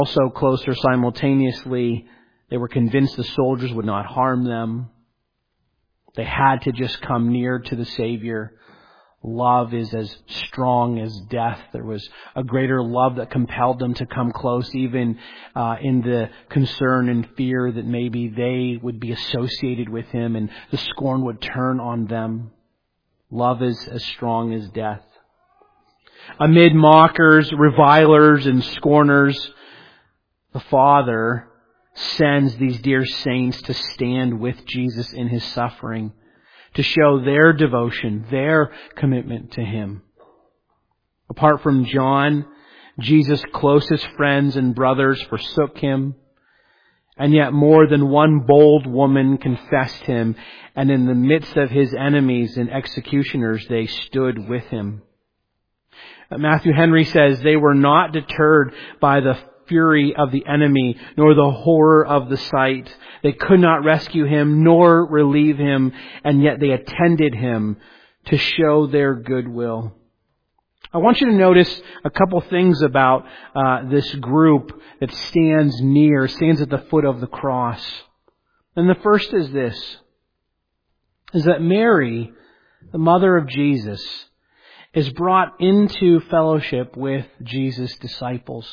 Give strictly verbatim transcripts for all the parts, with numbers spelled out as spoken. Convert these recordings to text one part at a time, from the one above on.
Also closer simultaneously, they were convinced the soldiers would not harm them. They had to just come near to the Savior. Love is as strong as death. There was a greater love that compelled them to come close, even uh, in the concern and fear that maybe they would be associated with Him and the scorn would turn on them. Love is as strong as death. Amid mockers, revilers, and scorners, the Father sends these dear saints to stand with Jesus in His suffering, to show their devotion, their commitment to Him. Apart from John, Jesus' closest friends and brothers forsook Him, and yet more than one bold woman confessed Him, and in the midst of His enemies and executioners, they stood with Him. Matthew Henry says they were not deterred by the fury of the enemy, nor the horror of the sight. They could not rescue Him, nor relieve Him, and yet they attended Him to show their goodwill. I want you to notice a couple things about uh, this group that stands near, stands at the foot of the cross. And the first is this, is that Mary, the mother of Jesus, is brought into fellowship with Jesus' disciples.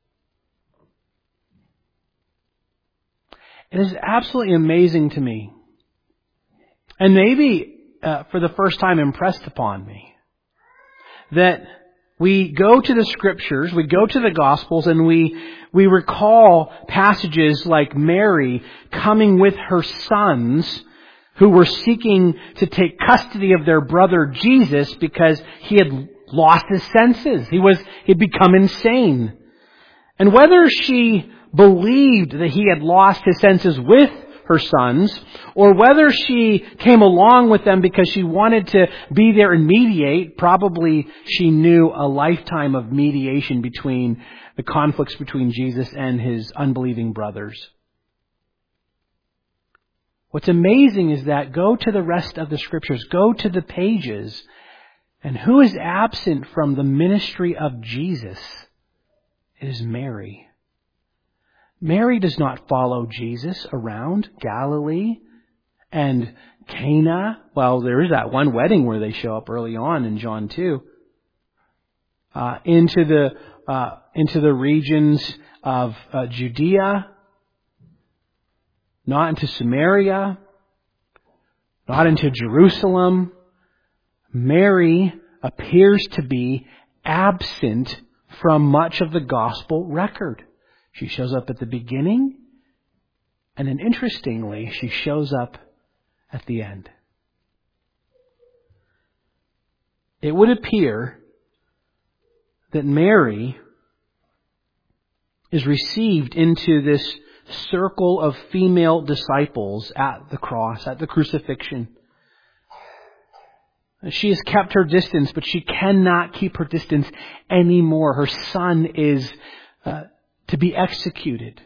It is absolutely amazing to me, and maybe uh, for the first time impressed upon me, that we go to the Scriptures, we go to the Gospels, and we we recall passages like Mary coming with her sons who were seeking to take custody of their brother Jesus because he had lost his senses. He was he had become insane. And whether she believed that he had lost his senses with her sons, or whether she came along with them because she wanted to be there and mediate, probably she knew a lifetime of mediation between the conflicts between Jesus and his unbelieving brothers. What's amazing is that go to the rest of the Scriptures, go to the pages, and who is absent from the ministry of Jesus? It is Mary. Mary does not follow Jesus around Galilee and Cana. Well, there is that one wedding where they show up early on in John two. Uh, into the uh, into the regions of uh, Judea, not into Samaria, not into Jerusalem. Mary appears to be absent from much of the gospel record. She shows up at the beginning, and then interestingly, she shows up at the end. It would appear that Mary is received into this circle of female disciples at the cross, at the crucifixion. She has kept her distance, but she cannot keep her distance anymore. Her son is uh, to be executed.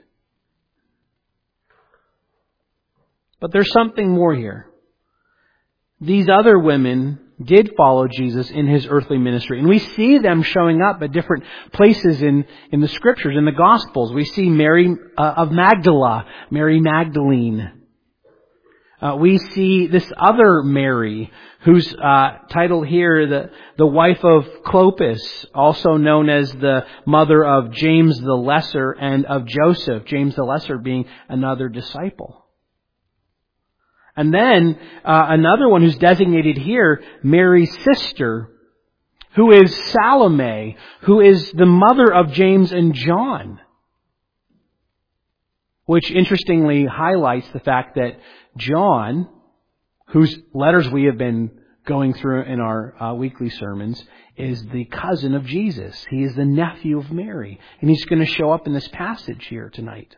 But there's something more here. These other women did follow Jesus in His earthly ministry. And we see them showing up at different places in, in the Scriptures, in the Gospels. We see Mary uh, of Magdala, Mary Magdalene. Uh, we see this other Mary, whose uh, title here, the, the wife of Clopas, also known as the mother of James the Lesser and of Joseph, James the Lesser being another disciple. And then uh, another one who's designated here, Mary's sister, who is Salome, who is the mother of James and John. Which interestingly highlights the fact that John, whose letters we have been going through in our uh, weekly sermons, is the cousin of Jesus. He is the nephew of Mary. And he's going to show up in this passage here tonight.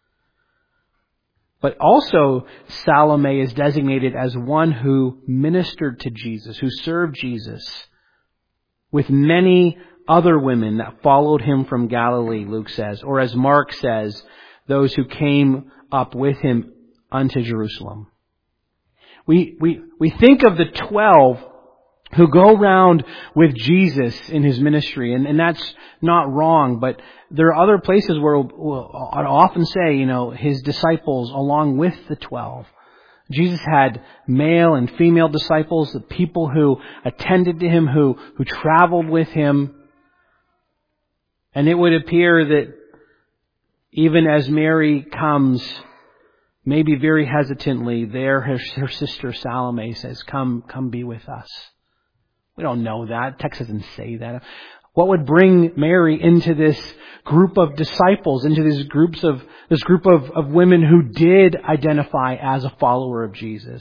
But also, Salome is designated as one who ministered to Jesus, who served Jesus, with many other women that followed Him from Galilee, Luke says. Or as Mark says, those who came up with Him unto Jerusalem. We, we, we think of the twelve who go round with Jesus in His ministry. And, and that's not wrong, but there are other places where we'll, I'd often say, you know, His disciples along with the twelve. Jesus had male and female disciples, the people who attended to Him, who, who traveled with Him. And it would appear that even as Mary comes, maybe very hesitantly, there her, her sister Salome says, come, come be with us. We don't know that. The text doesn't say that. What would bring Mary into this group of disciples, into these groups of this group of, of women who did identify as a follower of Jesus?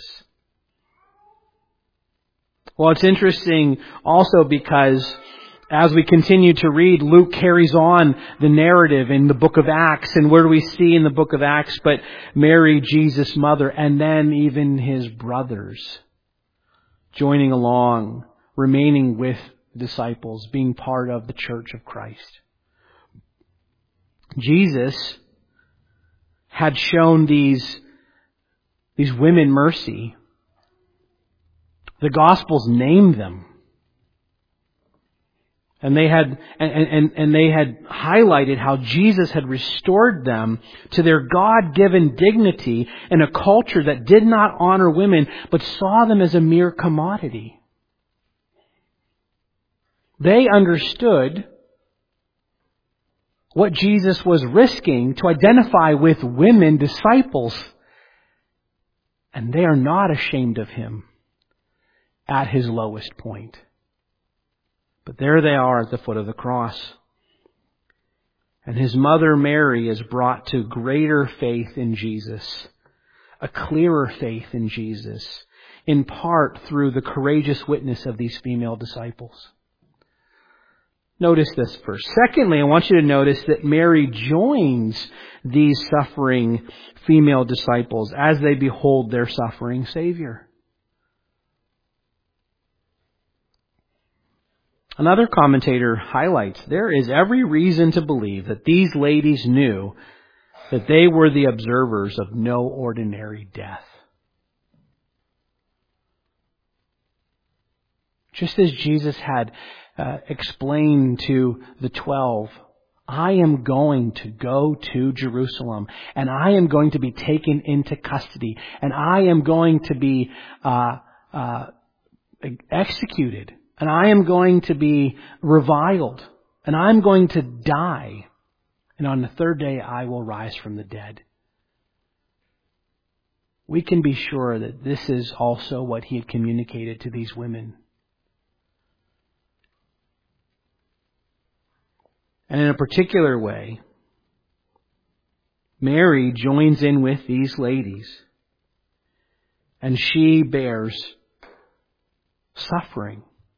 Well, it's interesting also because as we continue to read, Luke carries on the narrative in the book of Acts. And where do we see in the book of Acts but Mary, Jesus' mother, and then even His brothers joining along, remaining with disciples, being part of the church of Christ. Jesus had shown these, these women mercy. The Gospels named them. And they had, and, and, and they had highlighted how Jesus had restored them to their God-given dignity in a culture that did not honor women, but saw them as a mere commodity. They understood what Jesus was risking to identify with women disciples. And they are not ashamed of Him at His lowest point. But there they are at the foot of the cross. And His mother Mary is brought to greater faith in Jesus, a clearer faith in Jesus, in part through the courageous witness of these female disciples. Notice this first. Secondly, I want you to notice that Mary joins these suffering female disciples as they behold their suffering Savior. Another commentator highlights, there is every reason to believe that these ladies knew that they were the observers of no ordinary death. Just as Jesus had uh, explained to the twelve, I am going to go to Jerusalem, and I am going to be taken into custody, and I am going to be uh, uh, executed, and I am going to be reviled, and I'm going to die, and on the third day I will rise from the dead. We can be sure that this is also what He had communicated to these women. And in a particular way, Mary joins in with these ladies, and she bears suffering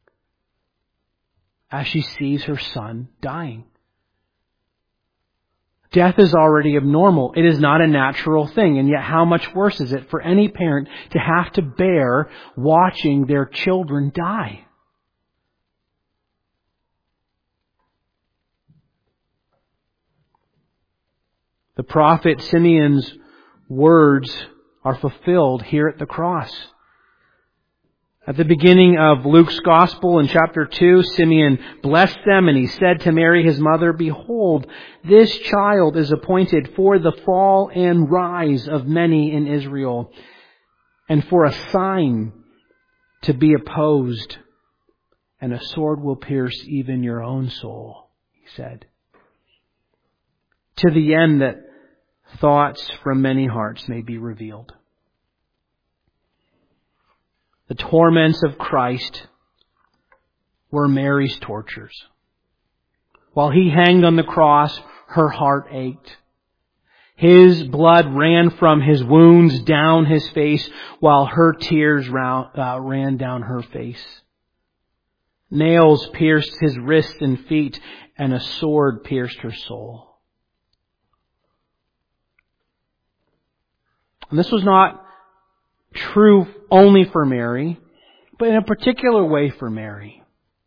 as she sees her son dying. Death is already abnormal. It is not a natural thing. And yet how much worse is it for any parent to have to bear watching their children die? The prophet Simeon's words are fulfilled here at the cross. At the beginning of Luke's Gospel in chapter two, Simeon blessed them, and he said to Mary his mother, Behold, this child is appointed for the fall and rise of many in Israel, and for a sign to be opposed, and a sword will pierce even your own soul, he said, to the end that thoughts from many hearts may be revealed. The torments of Christ were Mary's tortures. While He hanged on the cross, her heart ached. His blood ran from His wounds down His face, while her tears ran down her face. Nails pierced His wrists and feet, and a sword pierced her soul. And this was not true only for Mary, but in a particular way for Mary.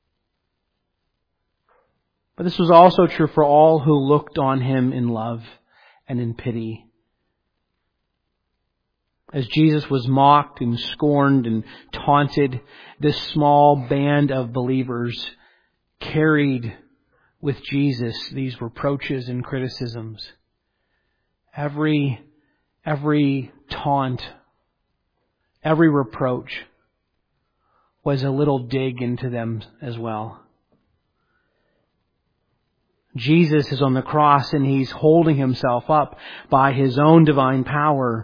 But this was also true for all who looked on Him in love and in pity. As Jesus was mocked and scorned and taunted, this small band of believers carried with Jesus these reproaches and criticisms. Every, every taunt, every reproach was a little dig into them as well. Jesus is on the cross and He's holding Himself up by His own divine power.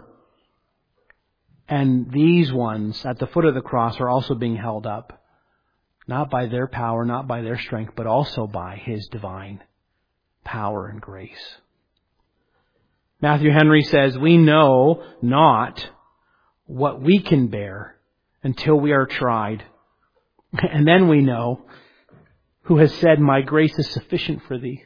And these ones at the foot of the cross are also being held up. Not by their power, not by their strength, but also by His divine power and grace. Matthew Henry says, "We know not what we can bear until we are tried. And then we know who has said, 'My grace is sufficient for thee.'"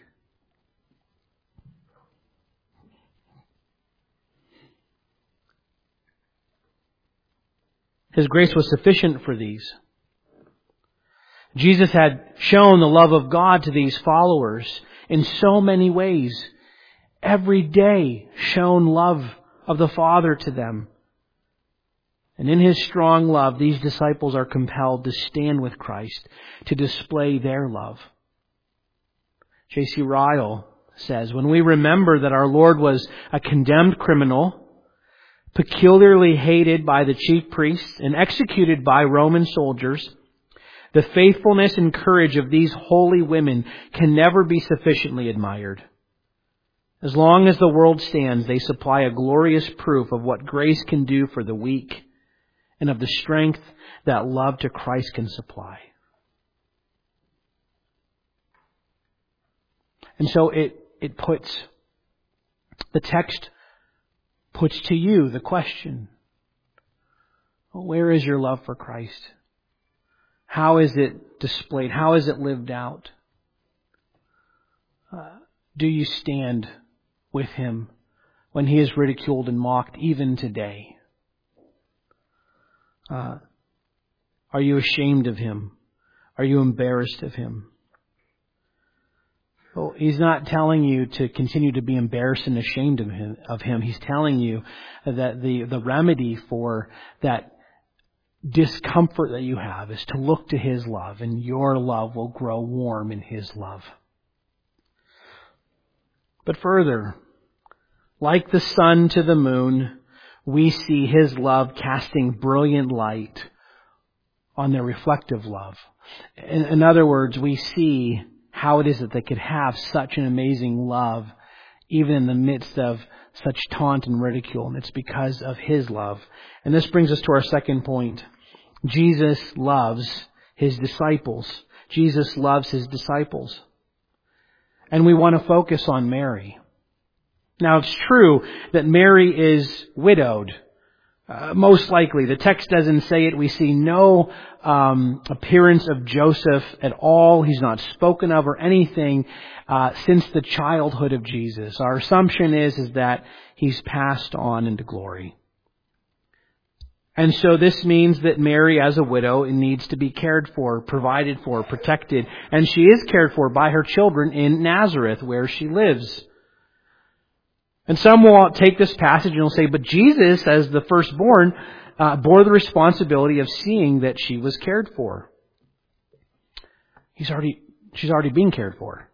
His grace was sufficient for these. Jesus had shown the love of God to these followers in so many ways. Every day shown love of the Father to them. And in His strong love, these disciples are compelled to stand with Christ, to display their love. J C Ryle says, "When we remember that our Lord was a condemned criminal, peculiarly hated by the chief priests and executed by Roman soldiers, the faithfulness and courage of these holy women can never be sufficiently admired. As long as the world stands, they supply a glorious proof of what grace can do for the weak and of the strength that love to Christ can supply." And so it, it puts, the text puts to you the question, where is your love for Christ? How is it displayed? How is it lived out? Uh, do you stand with Him when He is ridiculed and mocked even today? Uh, are you ashamed of Him? Are you embarrassed of Him? Well, He's not telling you to continue to be embarrassed and ashamed of Him. Of him. He's telling you that the, the remedy for that discomfort that you have is to look to His love, and your love will grow warm in His love. But further, like the sun to the moon, we see His love casting brilliant light on their reflective love. In, in other words, we see how it is that they could have such an amazing love even in the midst of such taunt and ridicule. And it's because of His love. And this brings us to our second point. Jesus loves His disciples. Jesus loves His disciples. And we want to focus on Mary. Now, it's true that Mary is widowed. Uh, most likely. The text doesn't say it. We see no um, appearance of Joseph at all. He's not spoken of or anything uh, since the childhood of Jesus. Our assumption is, is that He's passed on into glory. And so this means that Mary, as a widow, needs to be cared for, provided for, protected. And she is cared for by her children in Nazareth, where she lives. And some will take this passage and will say, but Jesus, as the firstborn, uh, bore the responsibility of seeing that she was cared for. He's already, she's already being cared for.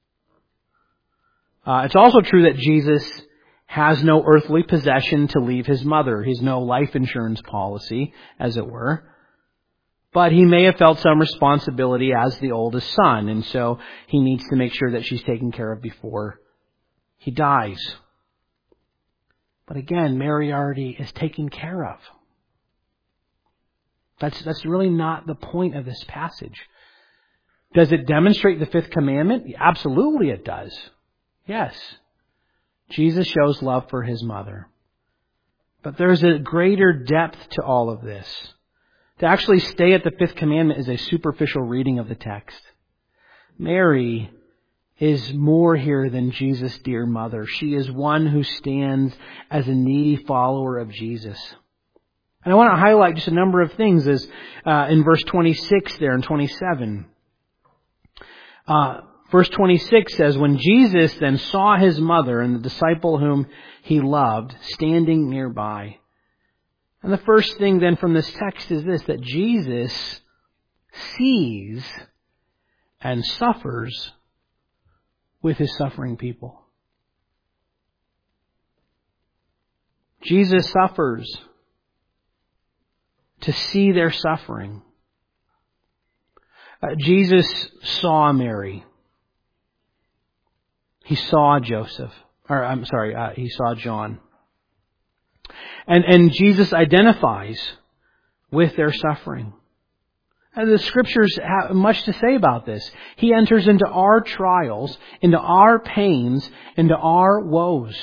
Uh, it's also true that Jesus has no earthly possession to leave His mother. He has no life insurance policy, as it were. But He may have felt some responsibility as the oldest son, and so He needs to make sure that she's taken care of before He dies. But again, Mary already is taken care of. That's, that's really not the point of this passage. Does it demonstrate the fifth commandment? Absolutely it does. Yes. Jesus shows love for His mother. But there's a greater depth to all of this. To actually stay at the fifth commandment is a superficial reading of the text. Mary is more here than Jesus' dear mother. She is one who stands as a needy follower of Jesus. And I want to highlight just a number of things as uh, in verse twenty-six there and twenty-seven. Uh, verse twenty-six says, when Jesus then saw His mother and the disciple whom He loved standing nearby, And the first thing then from this text is this, that Jesus sees and suffers with His suffering people. Jesus suffers to see their suffering. Uh, Jesus saw Mary. He saw Joseph. Or I'm sorry, uh, he saw John. And, and Jesus identifies with their suffering. And the Scriptures have much to say about this. He enters into our trials, into our pains, into our woes.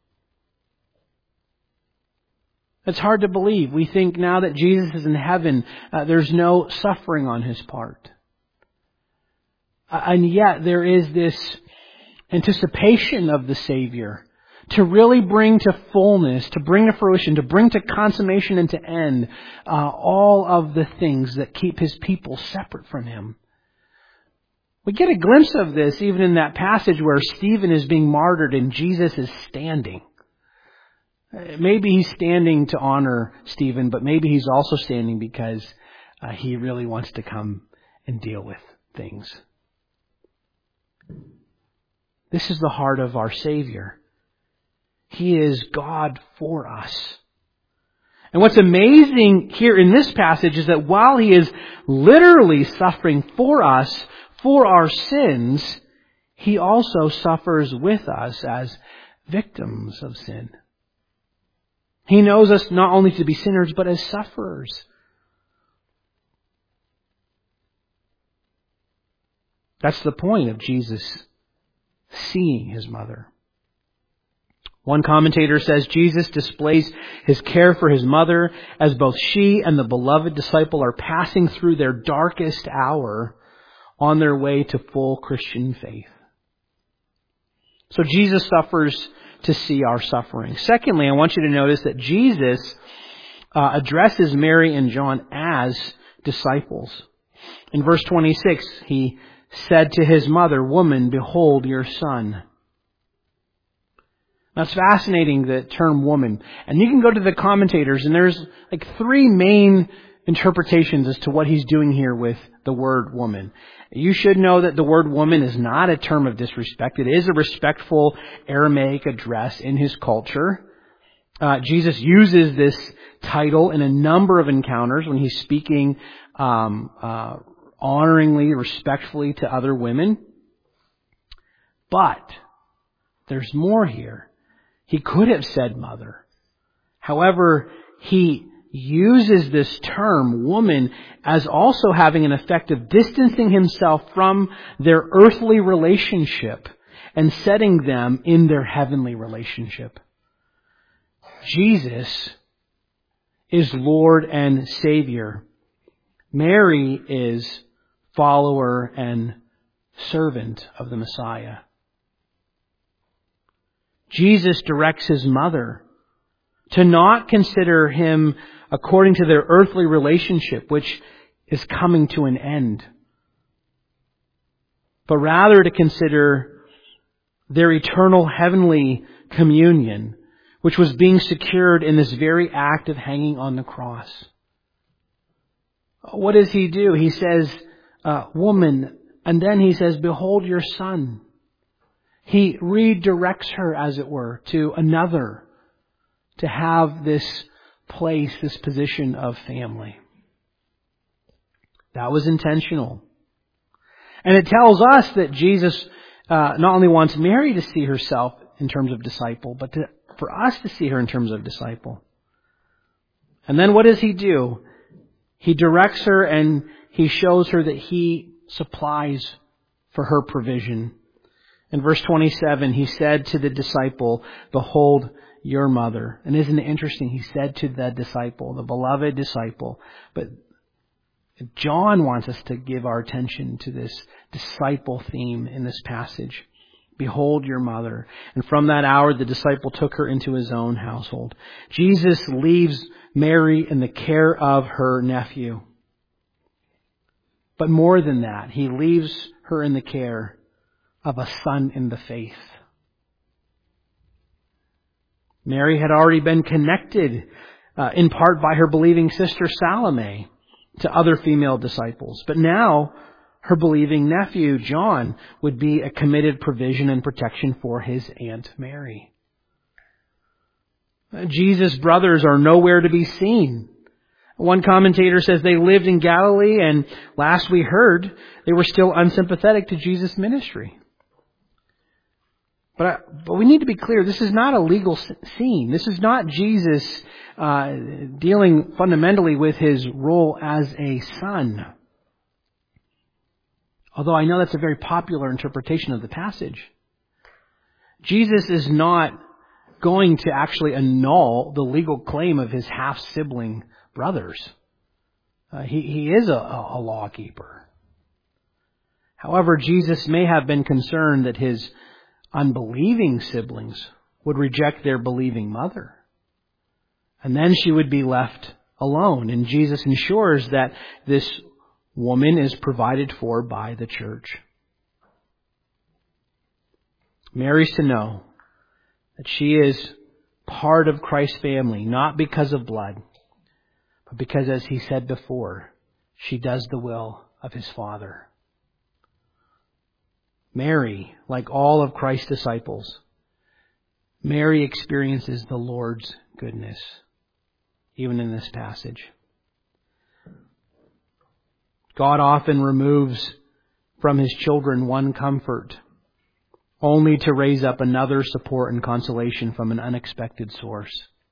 It's hard to believe. We think now that Jesus is in heaven, uh, there's no suffering on His part. Uh, and yet there is this anticipation of the Savior to really bring to fullness, to bring to fruition, to bring to consummation and to end uh, all of the things that keep His people separate from Him. We get a glimpse of this even in that passage where Stephen is being martyred and Jesus is standing. Maybe He's standing to honor Stephen, but maybe He's also standing because uh, He really wants to come and deal with things. This is the heart of our Savior. He is God for us. And what's amazing here in this passage is that while He is literally suffering for us, for our sins, He also suffers with us as victims of sin. He knows us not only to be sinners, but as sufferers. That's the point of Jesus seeing His mother. One commentator says Jesus displays His care for His mother as both she and the beloved disciple are passing through their darkest hour on their way to full Christian faith. So Jesus suffers to see our suffering. Secondly, I want you to notice that Jesus uh, addresses Mary and John as disciples. In verse twenty-six, He said to His mother, "Woman, behold your son." That's fascinating, the term woman. And you can go to the commentators, and there's like three main interpretations as to what He's doing here with the word woman. You should know that the word woman is not a term of disrespect. It is a respectful Aramaic address in His culture. Uh, Jesus uses this title in a number of encounters when He's speaking um, uh, honoringly, respectfully to other women. But there's more here. He could have said mother. However, He uses this term, woman, as also having an effect of distancing Himself from their earthly relationship and setting them in their heavenly relationship. Jesus is Lord and Savior. Mary is follower and servant of the Messiah. Jesus directs His mother to not consider Him according to their earthly relationship, which is coming to an end, but rather to consider their eternal heavenly communion, which was being secured in this very act of hanging on the cross. What does He do? He says, uh, woman, and then He says, behold your son. He redirects her, as it were, to another, to have this place, this position of family. That was intentional. And it tells us that Jesus uh, not only wants Mary to see herself in terms of disciple, but to, for us to see her in terms of disciple. And then what does He do? He directs her and He shows her that He supplies for her provision. In verse twenty-seven, He said to the disciple, behold your mother. And isn't it interesting? He said to the disciple, the beloved disciple. But John wants us to give our attention to this disciple theme in this passage. Behold your mother. And from that hour, the disciple took her into his own household. Jesus leaves Mary in the care of her nephew. But more than that, He leaves her in the care of a son in the faith. Mary had already been connected uh, in part by her believing sister Salome to other female disciples. But now, her believing nephew John would be a committed provision and protection for his Aunt Mary. Jesus' brothers are nowhere to be seen. One commentator says they lived in Galilee, and last we heard, they were still unsympathetic to Jesus' ministry. But, I, but we need to be clear, this is not a legal scene. This is not Jesus uh, dealing fundamentally with his role as a son. Although I know that's a very popular interpretation of the passage. Jesus is not going to actually annul the legal claim of his half-sibling brothers. Uh, he, he is a, a lawkeeper. However, Jesus may have been concerned that his unbelieving siblings would reject their believing mother. And then she would be left alone. And Jesus ensures that this woman is provided for by the church. Mary's to know that she is part of Christ's family, not because of blood, but because, as he said before, she does the will of his Father. Mary, like all of Christ's disciples, Mary experiences the Lord's goodness, even in this passage. God often removes from his children one comfort, only to raise up another support and consolation from an unexpected source.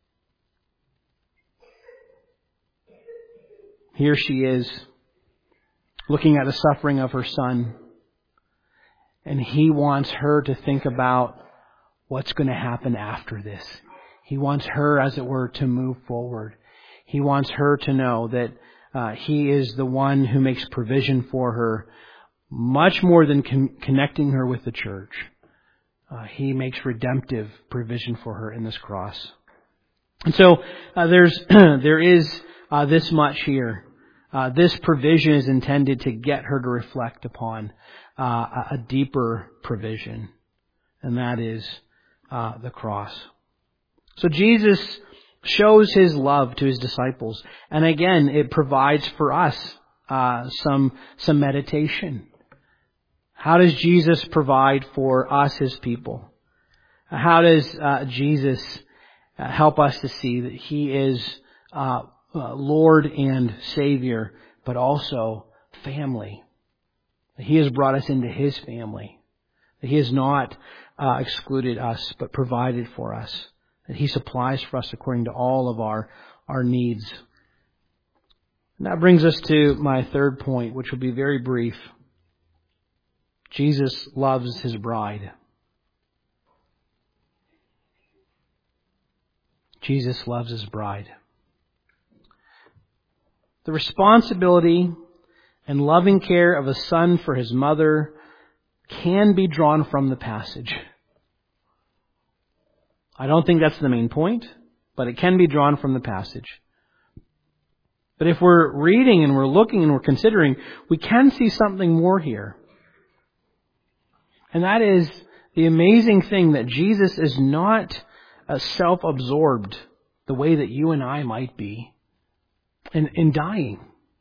Here she is, looking at the suffering of her son, and he wants her to think about what's going to happen after this. He wants her, as it were, to move forward. He wants her to know that uh, he is the one who makes provision for her, much more than con- connecting her with the church. Uh, he makes redemptive provision for her in this cross. And so uh, there's there is uh, this much here. Uh, this provision is intended to get her to reflect upon uh, a deeper provision, and that is uh, the cross. So Jesus shows his love to his disciples, and again, it provides for us uh, some some meditation. How does Jesus provide for us, his people? How does uh, Jesus uh, help us to see that he is uh, uh, Lord and Savior, but also family? That he has brought us into his family. That he has not uh, excluded us, but provided for us. That he supplies for us according to all of our, our needs. And that brings us to my third point, which will be very brief. Jesus loves his bride. Jesus loves his bride. The responsibility and loving care of a son for his mother can be drawn from the passage. I don't think that's the main point, but it can be drawn from the passage. But if we're reading and we're looking and we're considering, we can see something more here. And that is the amazing thing that Jesus is not uh, self-absorbed the way that you and I might be in, in dying.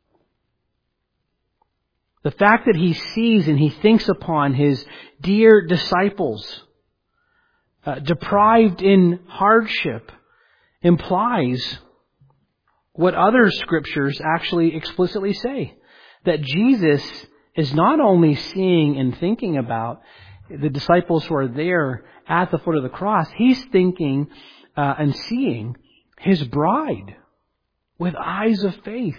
The fact that he sees and he thinks upon his dear disciples, uh, deprived in hardship, implies what other scriptures actually explicitly say. That Jesus is not only seeing and thinking about the disciples who are there at the foot of the cross, he's thinking uh, and seeing his bride with eyes of faith.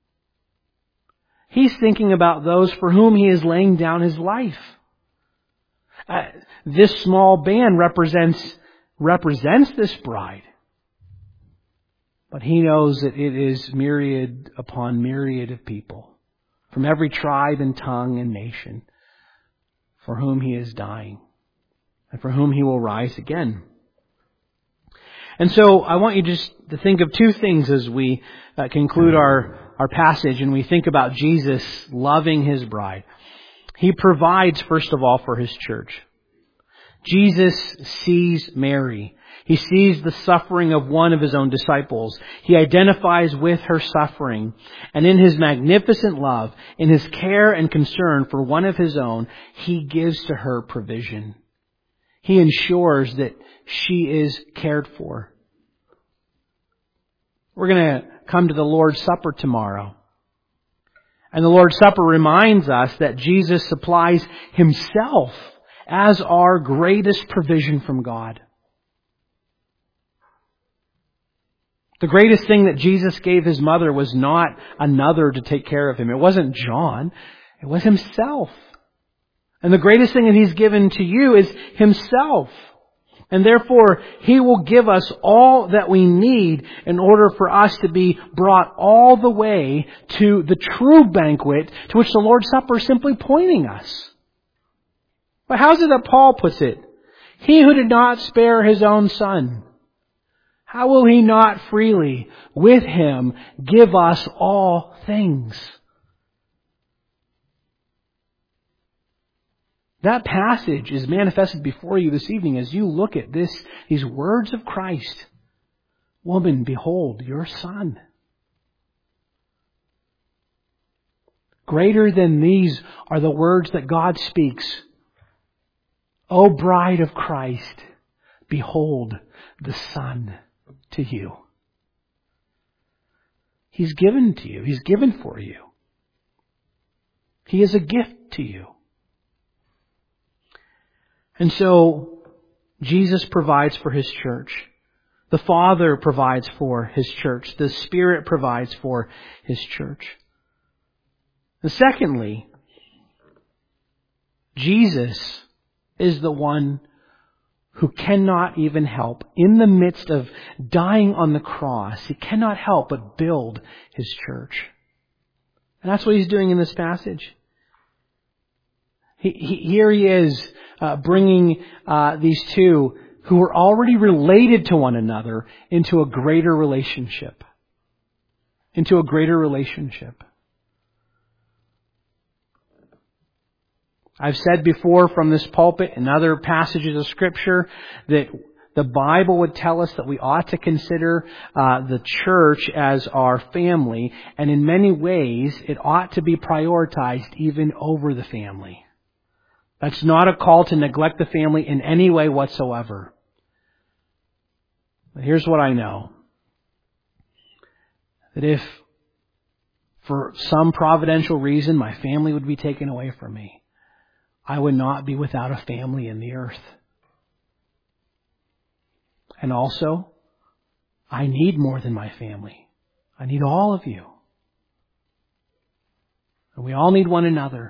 He's thinking about those for whom he is laying down his life. Uh, this small band represents represents this bride. But he knows that it is myriad upon myriad of people from every tribe and tongue and nation for whom he is dying and for whom he will rise again. And so I want you just to think of two things as we uh, conclude our, our passage and we think about Jesus loving his bride. He provides, first of all, for his church. Jesus sees Mary. He sees the suffering of one of his own disciples. He identifies with her suffering. And in his magnificent love, in his care and concern for one of his own, he gives to her provision. He ensures that she is cared for. We're going to come to the Lord's Supper tomorrow. And the Lord's Supper reminds us that Jesus supplies himself as our greatest provision from God. The greatest thing that Jesus gave his mother was not another to take care of him. It wasn't John. It was himself. And the greatest thing that he's given to you is himself. And therefore, he will give us all that we need in order for us to be brought all the way to the true banquet to which the Lord's Supper is simply pointing us. But how is it that Paul puts it? He who did not spare his own son, how will he not freely, with him, give us all things? That passage is manifested before you this evening as you look at this, these words of Christ. Woman, behold your son. Greater than these are the words that God speaks. O bride of Christ, behold the Son to you. He's given to you. He's given for you. He is a gift to you. And so, Jesus provides for his church. The Father provides for his church. The Spirit provides for his church. And secondly, Jesus is the one who cannot even help, in the midst of dying on the cross, he cannot help but build his church. And that's what he's doing in this passage. He, he, here he is uh, bringing uh, these two who were already related to one another into a greater relationship. Into a greater relationship. I've said before from this pulpit and other passages of Scripture that the Bible would tell us that we ought to consider uh, the church as our family, and in many ways it ought to be prioritized even over the family. That's not a call to neglect the family in any way whatsoever. But here's what I know. That if for some providential reason my family would be taken away from me, I would not be without a family in the earth. And also, I need more than my family. I need all of you. And we all need one another.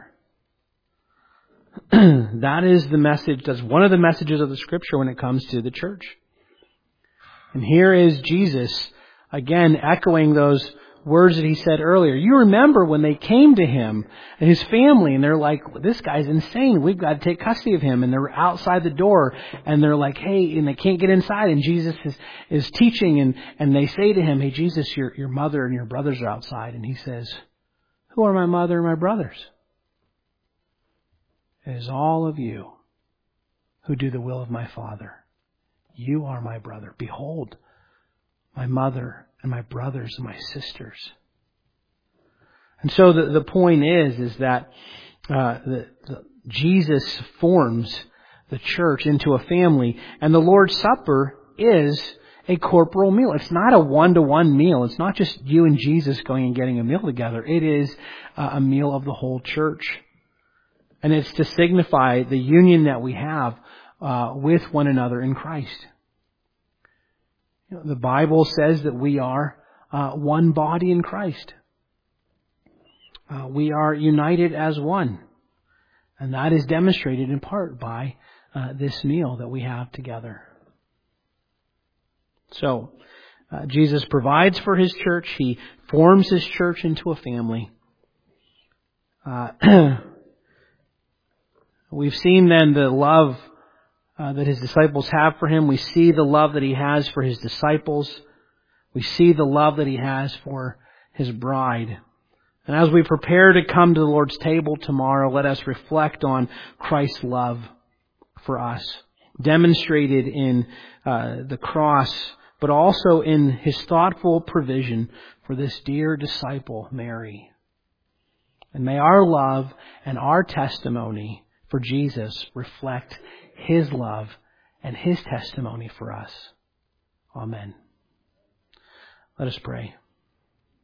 That is the message, that's one of the messages of the Scripture when it comes to the church. And here is Jesus, again, echoing those words that he said earlier. You remember when they came to him and his family, and they're like, this guy's insane. We've got to take custody of him. And they're outside the door, and they're like, hey, and they can't get inside. And Jesus is, is teaching, and, and they say to him, hey, Jesus, your, your mother and your brothers are outside. And he says, who are my mother and my brothers? It is all of you who do the will of my Father. You are my brother. Behold, my mother and my brothers and my sisters. And so the, the point is, is that uh, the, the, Jesus forms the church into a family, and the Lord's Supper is a corporal meal. It's not a one-to-one meal. It's not just you and Jesus going and getting a meal together. It is uh, a meal of the whole church. And it's to signify the union that we have uh, with one another in Christ. You know, the Bible says that we are uh, one body in Christ. Uh, we are united as one. And that is demonstrated in part by uh, this meal that we have together. So, uh, Jesus provides for his church. He forms his church into a family. Uh, we've seen then the love uh, that his disciples have for him. We see the love that he has for his disciples. We see the love that he has for his bride. And as we prepare to come to the Lord's table tomorrow, let us reflect on Christ's love for us. demonstrated in uh, the cross, but also in his thoughtful provision for this dear disciple, Mary. And may our love and our testimony for Jesus reflect his love and his testimony for us. Amen. Let us pray.